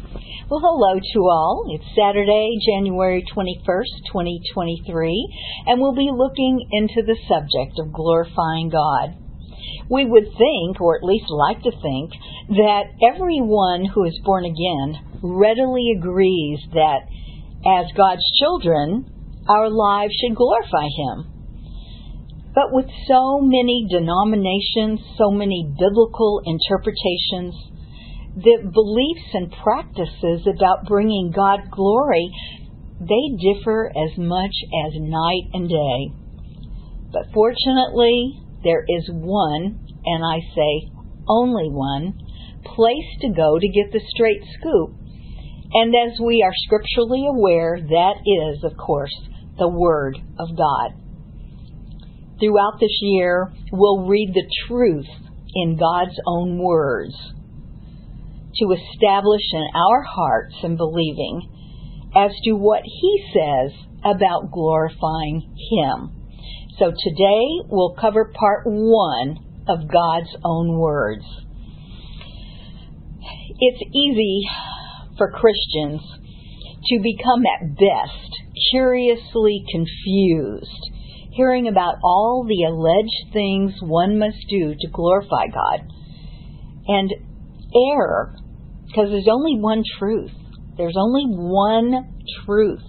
Well, hello to all. It's Saturday, January 21st, 2023, and we'll be looking into the subject of glorifying God. We would think, or at least like to think, that everyone who is born again readily agrees that as God's children, our lives should glorify Him. But with so many denominations, so many biblical interpretations, the beliefs and practices about bringing God glory, they differ as much as night and day. But fortunately, there is one, and I say only one, place to go to get the straight scoop. And as we are scripturally aware, that is, of course, the Word of God. Throughout this year, we'll read the truth in God's own words to establish in our hearts and believing as to what He says about glorifying Him. So today we'll cover part 1 of God's own words. It's easy for Christians to become at best curiously confused, hearing about all the alleged things one must do to glorify God, and error, because there's only one truth. There's only one truth.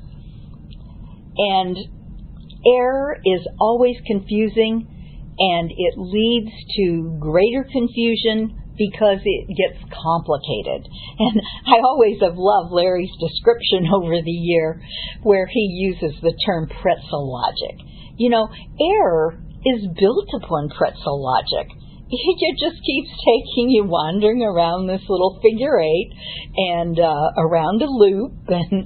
And error is always confusing, and it leads to greater confusion because it gets complicated. And I always have loved Larry's description over the year where he uses the term pretzel logic. You know, error is built upon pretzel logic. It just keeps taking you wandering around this little figure eight and around a loop, and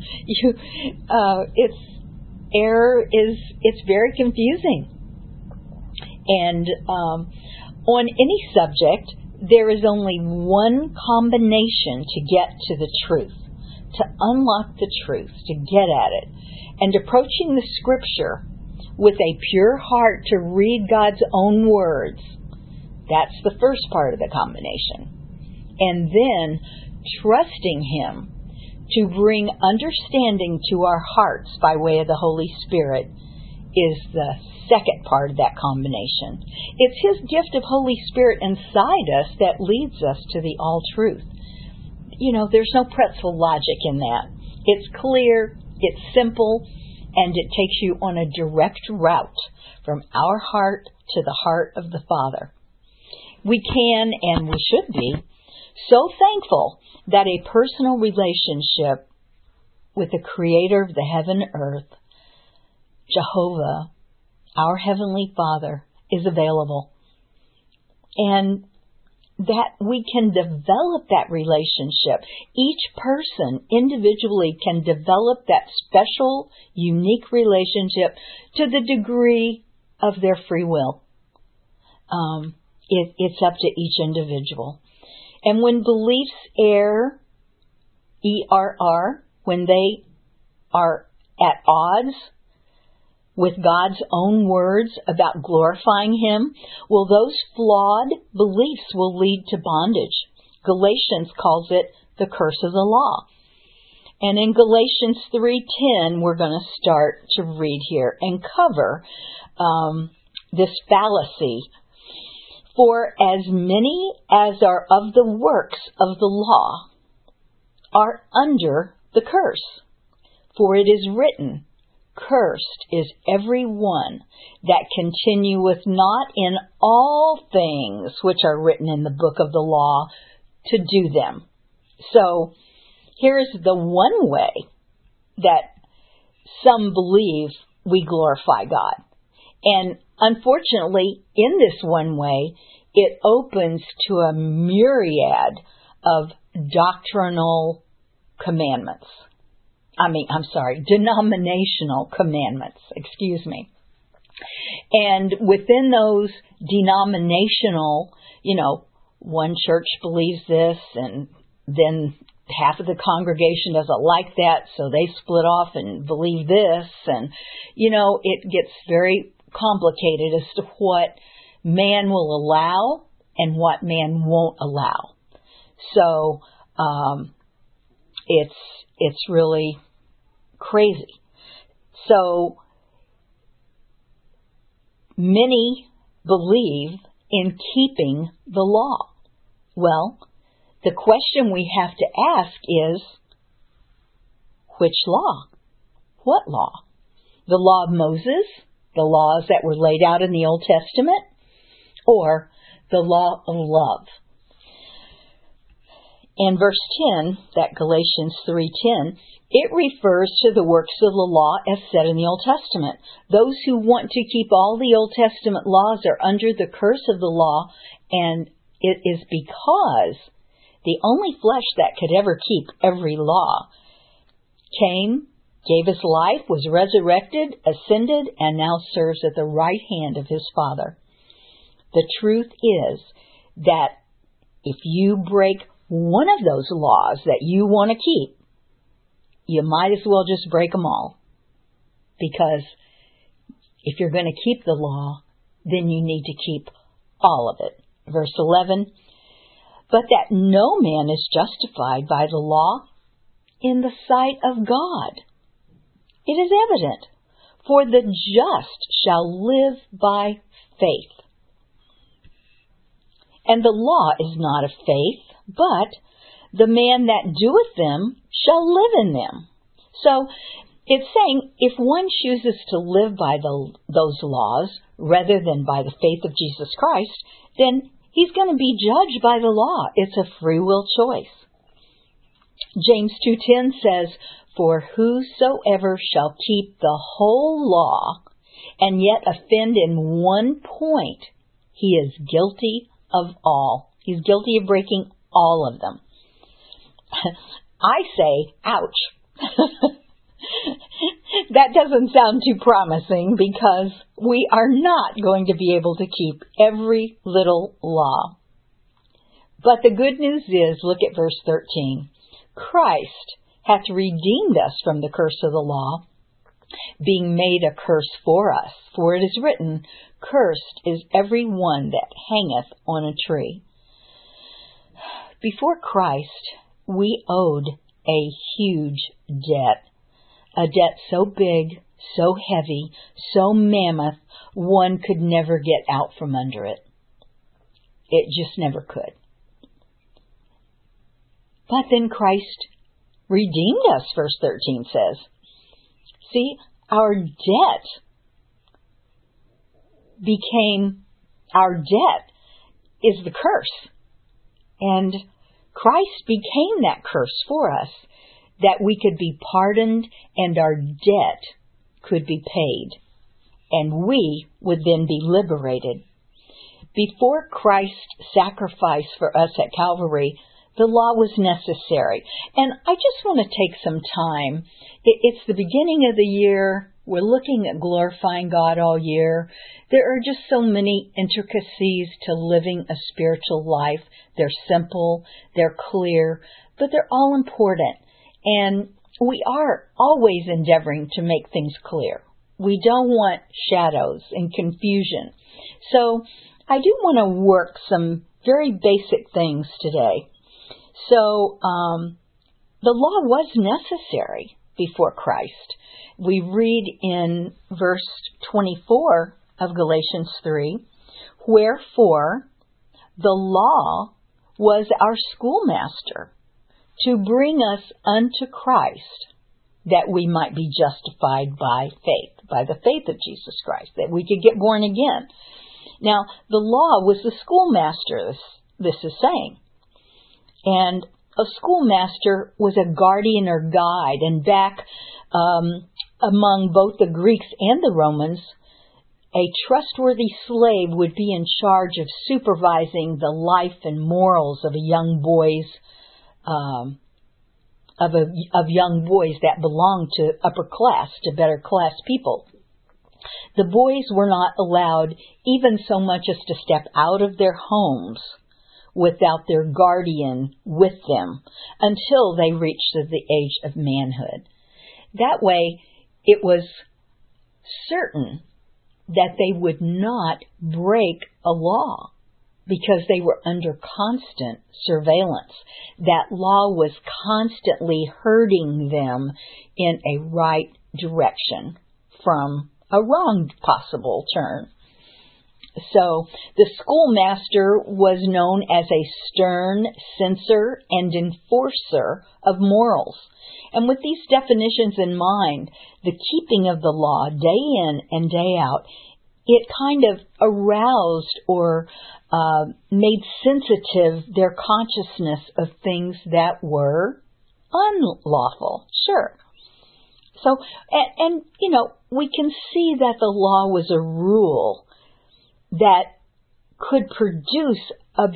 it's very confusing. And on any subject, there is only one combination to get to the truth, to unlock the truth, to get at it. And approaching the Scripture with a pure heart to read God's own words, that's the first part of the combination. And then trusting Him to bring understanding to our hearts by way of the Holy Spirit is the second part of that combination. It's His gift of Holy Spirit inside us that leads us to the all truth. You know, there's no pretzel logic in that. It's clear, it's simple, and it takes you on a direct route from our heart to the heart of the Father. We can, and we should be, so thankful that a personal relationship with the Creator of the heaven and earth, Jehovah, our Heavenly Father, is available. And that we can develop that relationship. Each person individually can develop that special, unique relationship to the degree of their free will. It's up to each individual. And when beliefs err, ERR, when they are at odds with God's own words about glorifying Him, well, those flawed beliefs will lead to bondage. Galatians calls it the curse of the law. And in Galatians 3:10, we're going to start to read here and cover this fallacy. For as many as are of the works of the law are under the curse. For it is written, cursed is every one that continueth not in all things which are written in the book of the law to do them. So here's the one way that some believe we glorify God. And unfortunately, in this one way, it opens to a myriad of doctrinal commandments. Denominational commandments, excuse me. And within those denominational, one church believes this, and then half of the congregation doesn't like that, so they split off and believe this, and, it gets very complicated as to what man will allow and what man won't allow. So, It's really crazy. So many believe in keeping the law. Well, the question we have to ask is, which law? What law? The law of Moses, the laws that were laid out in the Old Testament, or the law of love? In verse 10, that Galatians 3:10, it refers to the works of the law as said in the Old Testament. Those who want to keep all the Old Testament laws are under the curse of the law, and it is because the only flesh that could ever keep every law came, gave his life, was resurrected, ascended, and now serves at the right hand of his Father. The truth is that if you break one of those laws that you want to keep, you might as well just break them all. Because if you're going to keep the law, then you need to keep all of it. Verse 11, but that no man is justified by the law in the sight of God. It is evident, for the just shall live by faith. And the law is not of faith, but the man that doeth them shall live in them. So it's saying if one chooses to live by those laws rather than by the faith of Jesus Christ, then he's going to be judged by the law. It's a free will choice. James 2:10 says, for whosoever shall keep the whole law and yet offend in one point, he is guilty of all. He's guilty of breaking all of them. I say, ouch. That doesn't sound too promising because we are not going to be able to keep every little law. But the good news is, look at verse 13. Christ hath redeemed us from the curse of the law, being made a curse for us. For it is written, cursed is every one that hangeth on a tree. Before Christ, we owed a huge debt. A debt so big, so heavy, so mammoth, one could never get out from under it. It just never could. But then Christ redeemed us, verse 13 says. See, our debt is the curse. And Christ became that curse for us, that we could be pardoned and our debt could be paid, and we would then be liberated. Before Christ's sacrifice for us at Calvary, the law was necessary. And I just want to take some time. It's the beginning of the year. We're looking at glorifying God all year. There are just so many intricacies to living a spiritual life. They're simple, they're clear, but they're all important. And we are always endeavoring to make things clear. We don't want shadows and confusion. So I do want to work some very basic things today. So the law was necessary before Christ. We read in verse 24 of Galatians 3, wherefore the law was our schoolmaster to bring us unto Christ, that we might be justified by faith, by the faith of Jesus Christ, that we could get born again. Now, the law was the schoolmaster, this is saying. And a schoolmaster was a guardian or guide. And back among both the Greeks and the Romans, a trustworthy slave would be in charge of supervising the life and morals of young boys, of young boys that belonged to upper class, to better class people. The boys were not allowed even so much as to step out of their homes without their guardian with them until they reached the age of manhood. That way, it was certain that they would not break a law. because they were under constant surveillance. That law was constantly herding them in a right direction from a wrong possible turn. So the schoolmaster was known as a stern censor and enforcer of morals. And with these definitions in mind, the keeping of the law day in and day out, it kind of aroused or made sensitive their consciousness of things that were unlawful. Sure. So, and you know, we can see that the law was a rule that could produce a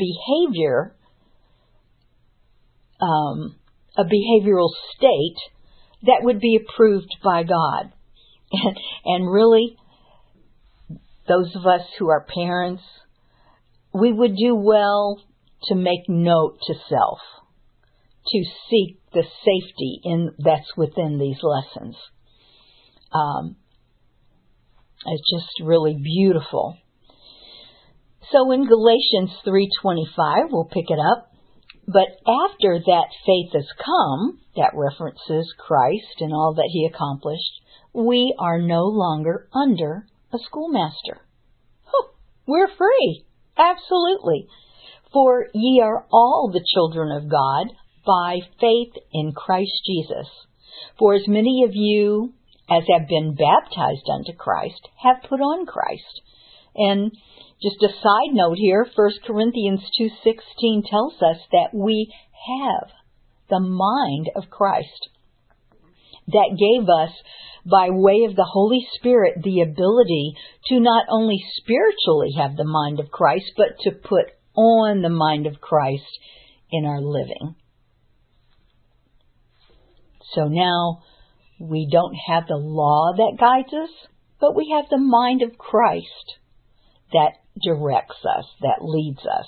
behavioral state that would be approved by God. And really, those of us who are parents, we would do well to make note to self, to seek the safety that's within these lessons. It's just really beautiful. So in Galatians 3:25, we'll pick it up. But after that faith has come, that references Christ and all that he accomplished, we are no longer under a schoolmaster. We're free. Absolutely. For ye are all the children of God by faith in Christ Jesus. For as many of you as have been baptized unto Christ have put on Christ. And just a side note here, 1 Corinthians 2:16 tells us that we have the mind of Christ. That gave us, by way of the Holy Spirit, the ability to not only spiritually have the mind of Christ, but to put on the mind of Christ in our living. So now we don't have the law that guides us, but we have the mind of Christ that directs us, that leads us.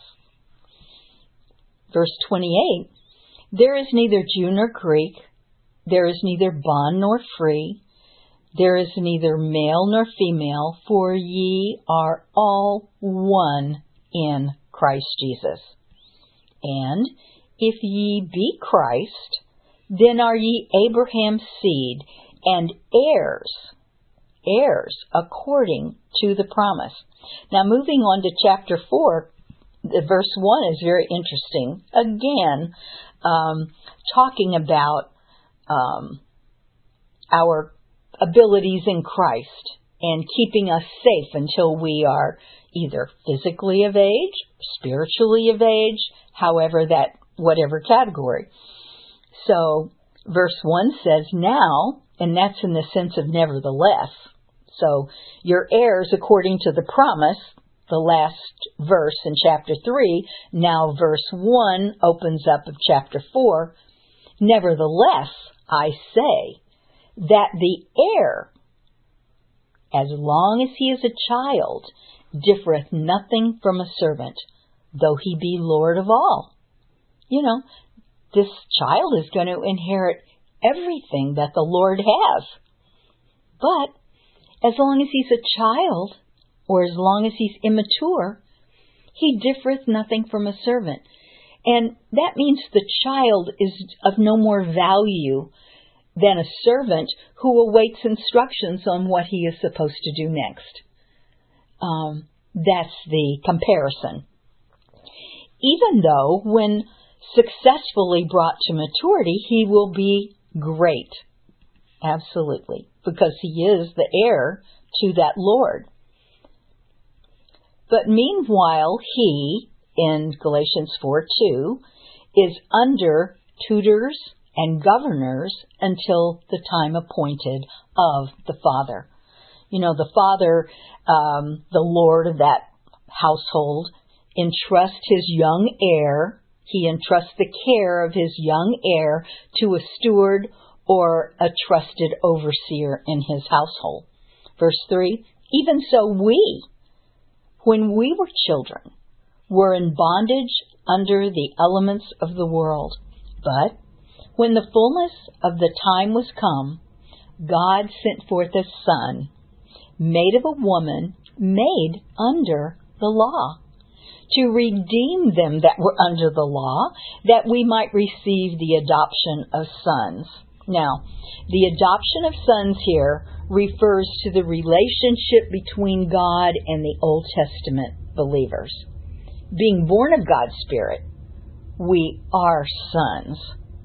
Verse 28, there is neither Jew nor Greek, there is neither bond nor free, there is neither male nor female, for ye are all one in Christ Jesus. And if ye be Christ, then are ye Abraham's seed and heirs according to the promise. Now moving on to chapter 4, verse 1 is very interesting. Again, talking about our abilities in Christ and keeping us safe until we are either physically of age, spiritually of age, whatever category. So verse 1 says now, and that's in the sense of nevertheless. So your heirs according to the promise, the last verse in chapter 3, now verse 1 opens up of chapter 4. Nevertheless, I say that the heir, as long as he is a child, differeth nothing from a servant, though he be Lord of all. You know, this child is going to inherit everything that the Lord has. But as long as he's a child, or as long as he's immature, he differeth nothing from a servant. And that means the child is of no more value than a servant who awaits instructions on what he is supposed to do next. That's the comparison. Even though when successfully brought to maturity, he will be great. Absolutely. Because he is the heir to that Lord. But meanwhile, he, in Galatians 4:2, is under tutors and governors until the time appointed of the father. You know, the father, the Lord of that household, entrusts his young heir. He entrusts the care of his young heir to a steward or a trusted overseer in his household. Verse 3, even so we, when we were children, were in bondage under the elements of the world. But when the fullness of the time was come, God sent forth a Son, made of a woman, made under the law, to redeem them that were under the law, that we might receive the adoption of sons. Now, the adoption of sons here refers to the relationship between God and the Old Testament believers. Being born of God's Spirit, we are sons,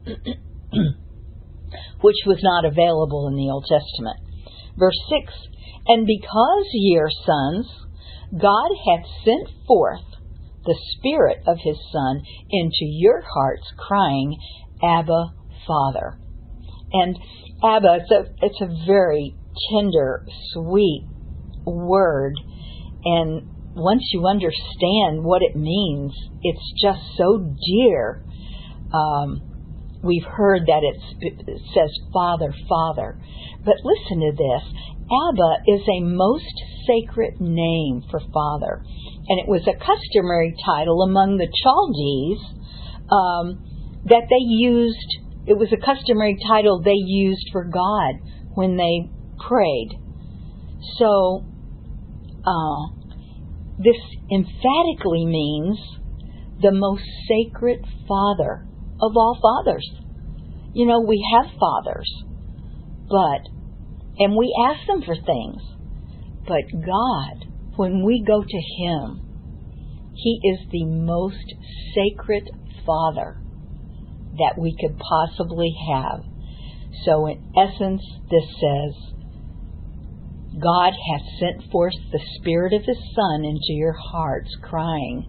which was not available in the Old Testament. Verse 6, and because ye are sons, God hath sent forth the Spirit of His Son into your hearts, crying, Abba, Father. And Abba, it's a very tender, sweet word. And once you understand what it means, it's just so dear. We've heard that it says Father, Father. But listen to this. Abba is a most sacred name for Father. And it was a customary title among the Chaldees that they used. It was a customary title they used for God when they prayed. So, this emphatically means the most sacred Father of all fathers. You know, we have fathers, and we ask them for things. But God, when we go to Him, He is the most sacred Father that we could possibly have. So in essence, this says, God hath sent forth the Spirit of His Son into your hearts, crying,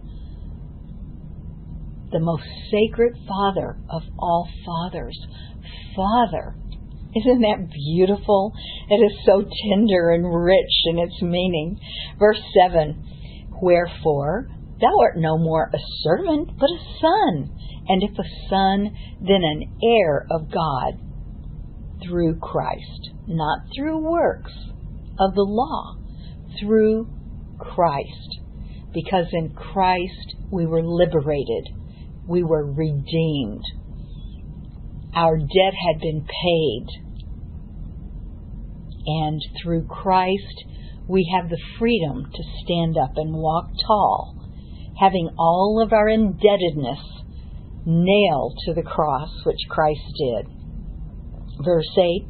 the most sacred Father of all fathers. Father. Isn't that beautiful? It is so tender and rich in its meaning. Verse 7, wherefore thou art no more a servant, but a son, and if a son, then an heir of God through Christ, not through works of the law, through Christ. Because in Christ we were liberated. We were redeemed. Our debt had been paid. And through Christ we have the freedom to stand up and walk tall, having all of our indebtedness nailed to the cross which Christ did. Verse 8,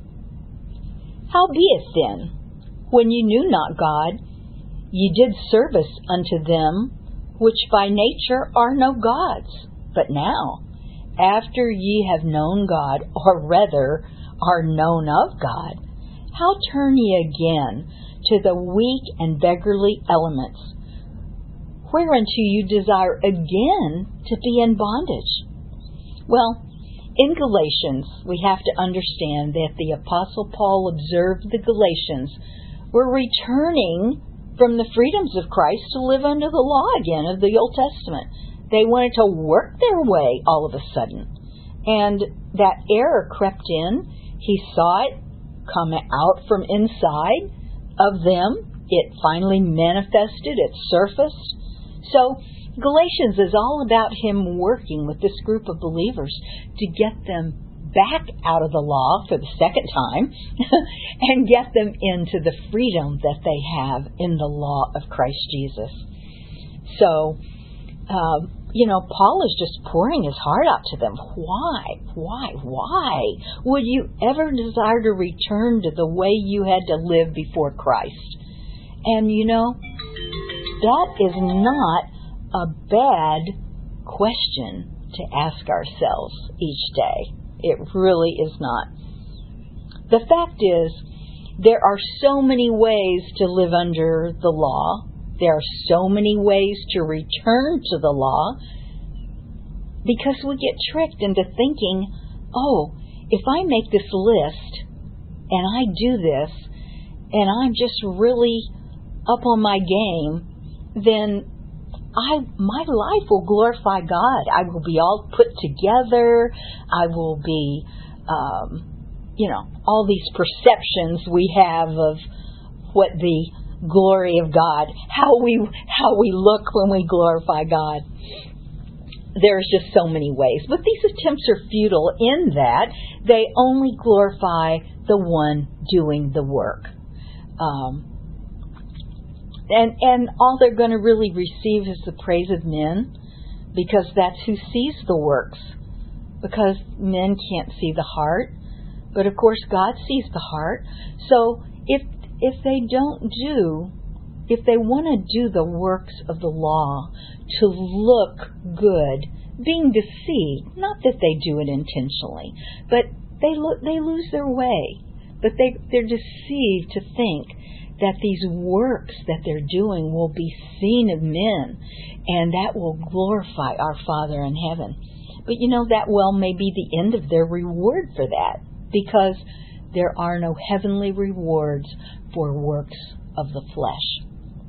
howbeit then, when ye knew not God, ye did service unto them which by nature are no gods. But now, after ye have known God, or rather are known of God, how turn ye again to the weak and beggarly elements, whereunto you desire again to be in bondage? Well, in Galatians, we have to understand that the Apostle Paul observed the Galatians were returning from the freedoms of Christ to live under the law again of the Old Testament. They wanted to work their way all of a sudden. And that error crept in. He saw it come out from inside of them. It finally manifested, it surfaced. So Galatians is all about him working with this group of believers to get them back out of the law for the second time and get them into the freedom that they have in the law of Christ Jesus. So, Paul is just pouring his heart out to them. Why would you ever desire to return to the way you had to live before Christ? And that is not a bad question to ask ourselves each day. It really is not. The fact is, there are so many ways to live under the law. There are so many ways to return to the law, because we get tricked into thinking, if I make this list and I do this and I'm just really up on my game, then my life will glorify God. I will be all put together. I will be, all these perceptions we have of what the glory of God, how we look when we glorify God. There's just so many ways. But these attempts are futile in that they only glorify the one doing the work. And all they're going to really receive is the praise of men, because that's who sees the works. Because men can't see the heart, but of course God sees the heart. So if they want to do the works of the law to look good, being deceived, not that they do it intentionally, but they lose their way. But they're deceived to think that these works that they're doing will be seen of men, and that will glorify our Father in heaven. But that well may be the end of their reward for that, because there are no heavenly rewards for works of the flesh.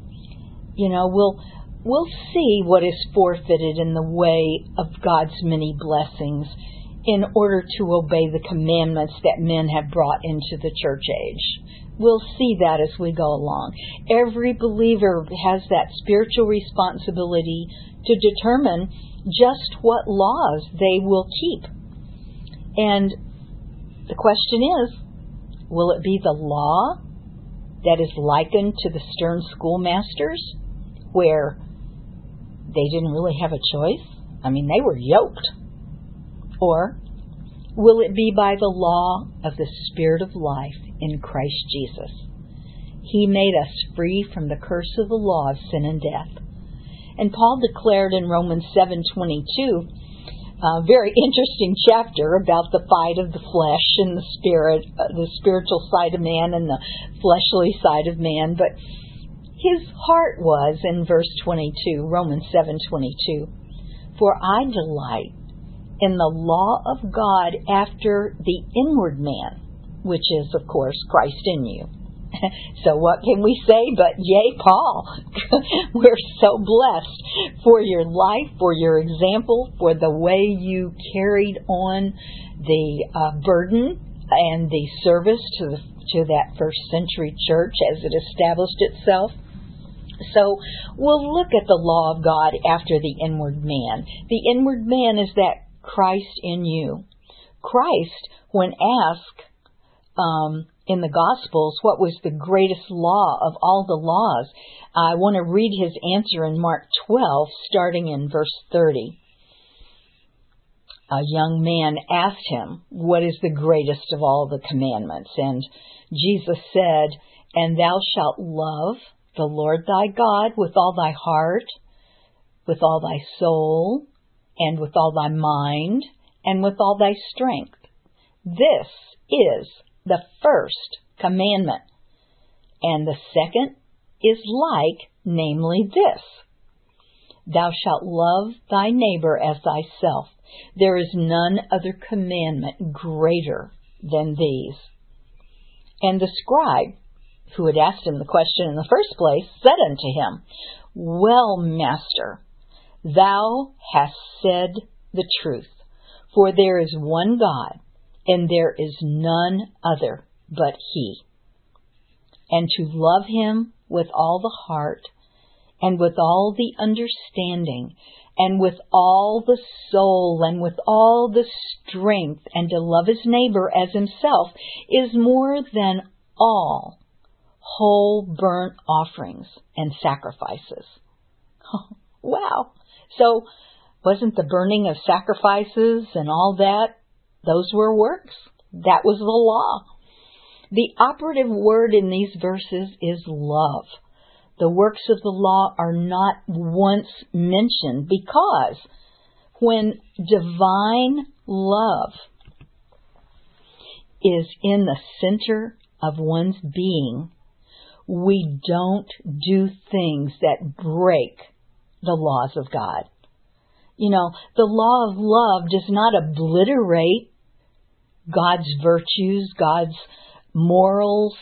We'll see what is forfeited in the way of God's many blessings in order to obey the commandments that men have brought into the church age. We'll see that as we go along. Every believer has that spiritual responsibility to determine just what laws they will keep. And the question is, will it be the law that is likened to the stern schoolmasters, where they didn't really have a choice? They were yoked. Or will it be by the law of the Spirit of life in Christ Jesus? He made us free from the curse of the law of sin and death. And Paul declared in Romans 7:22, a very interesting chapter about the fight of the flesh and the spirit, the spiritual side of man and the fleshly side of man. But his heart was, in verse 22, Romans 7:22, for I delight in the law of God after the inward man, which is, of course, Christ in you. So what can we say but, yay, Paul? We're so blessed for your life, for your example, for the way you carried on the burden and the service to that first century church as it established itself. So we'll look at the law of God after the inward man. The inward man is that Christ in you. Christ, when asked in the Gospels what was the greatest law of all the laws, I want to read his answer in Mark 12, starting in verse 30. A young man asked him, what is the greatest of all the commandments? And Jesus said, and thou shalt love the Lord thy God with all thy heart, with all thy soul, and with all thy mind, and with all thy strength. This is the first commandment. And the second is like, namely this: thou shalt love thy neighbor as thyself. There is none other commandment greater than these. And the scribe, who had asked him the question in the first place, said unto him, well, Master, thou hast said the truth, for there is one God, and there is none other but He. And to love Him with all the heart, and with all the understanding, and with all the soul, and with all the strength, and to love his neighbor as himself, is more than all whole burnt offerings and sacrifices. Wow. So, wasn't the burning of sacrifices and all that, those were works? That was the law. The operative word in these verses is love. The works of the law are not once mentioned, because when divine love is in the center of one's being, we don't do things that break the laws of God. You know, the law of love does not obliterate God's virtues, God's morals,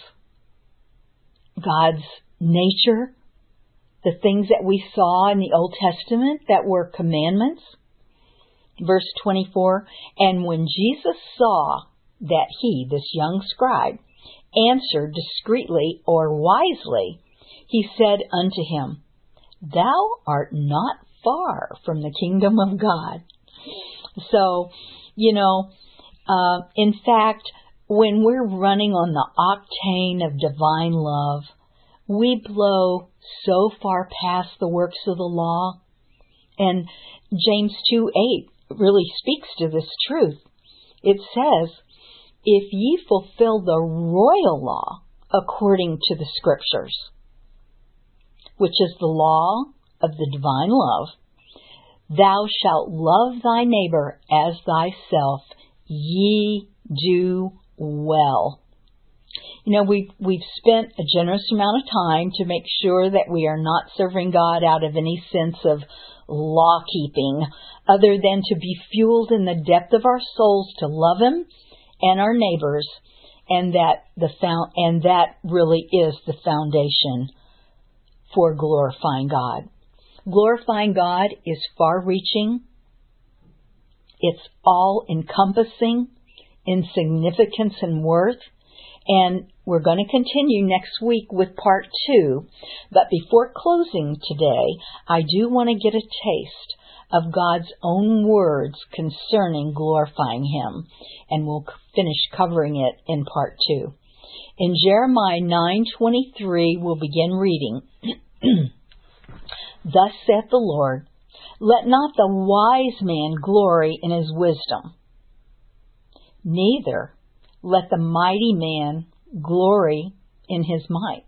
God's nature, the things that we saw in the Old Testament that were commandments. Verse 24, and when Jesus saw that he, this young scribe, answered discreetly or wisely, he said unto him, thou art not far from the kingdom of God. So, in fact, when we're running on the octane of divine love, we blow so far past the works of the law. And James 2:8 really speaks to this truth. It says, if ye fulfill the royal law according to the Scriptures, which is the law of the divine love, thou shalt love thy neighbor as thyself, ye do well. You know, we've spent a generous amount of time to make sure that we are not serving God out of any sense of law keeping, other than to be fueled in the depth of our souls to love Him and our neighbors, and that really is the foundation for glorifying God. Glorifying God is far-reaching. It's all-encompassing in significance and worth. And we're going to continue next week with part 2. But before closing today, I do want to get a taste of God's own words concerning glorifying Him. And we'll finish covering it in part 2. In Jeremiah 9:23, we'll begin reading. Thus saith the Lord, let not the wise man glory in his wisdom, neither let the mighty man glory in his might.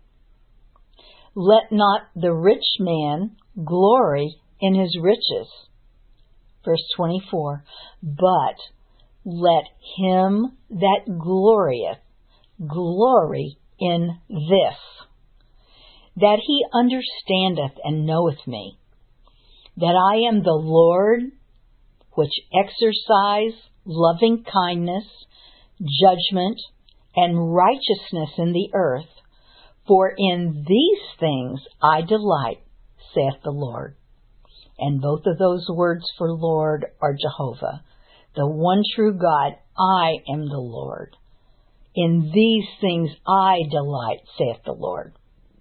Let not the rich man glory in his riches. Verse 24, but let him that glorieth glory in this, that he understandeth and knoweth me, that I am the Lord, which exercise loving kindness, judgment, and righteousness in the earth. For in these things I delight, saith the Lord. And both of those words for Lord are Jehovah, the one true God. I am the Lord. In these things I delight, saith the Lord.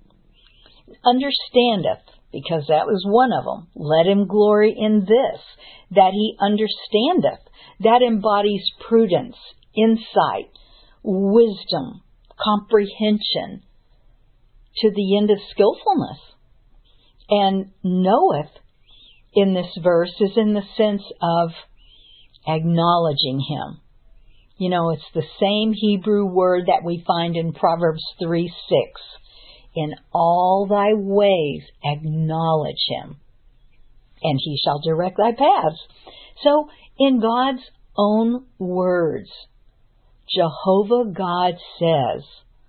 Understandeth, because that was one of them. Let him glory in this, that he understandeth. That embodies prudence, insight, wisdom, comprehension, to the end of skillfulness. And knoweth in this verse is in the sense of acknowledging Him. You know, it's the same Hebrew word that we find in Proverbs 3:6. In all thy ways acknowledge Him, and He shall direct thy paths. So, in God's own words, Jehovah God says,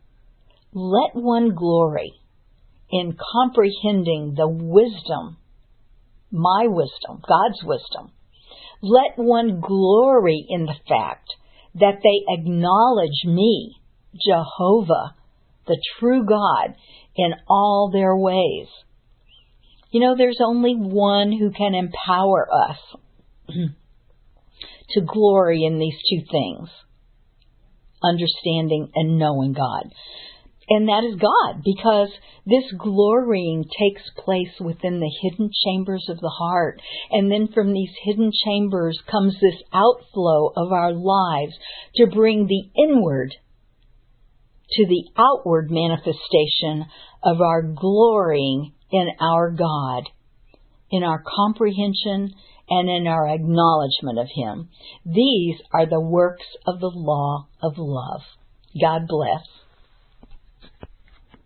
let one glory in comprehending the wisdom, my wisdom, God's wisdom. Let one glory in the fact that they acknowledge me, Jehovah, the true God, in all their ways. You know, there's only one who can empower us to glory in these two things, understanding and knowing God. And that is God, because this glorying takes place within the hidden chambers of the heart. And then from these hidden chambers comes this outflow of our lives to bring the inward to the outward manifestation of our glorying in our God, in our comprehension and in our acknowledgement of Him. These are the works of the law of love. God bless.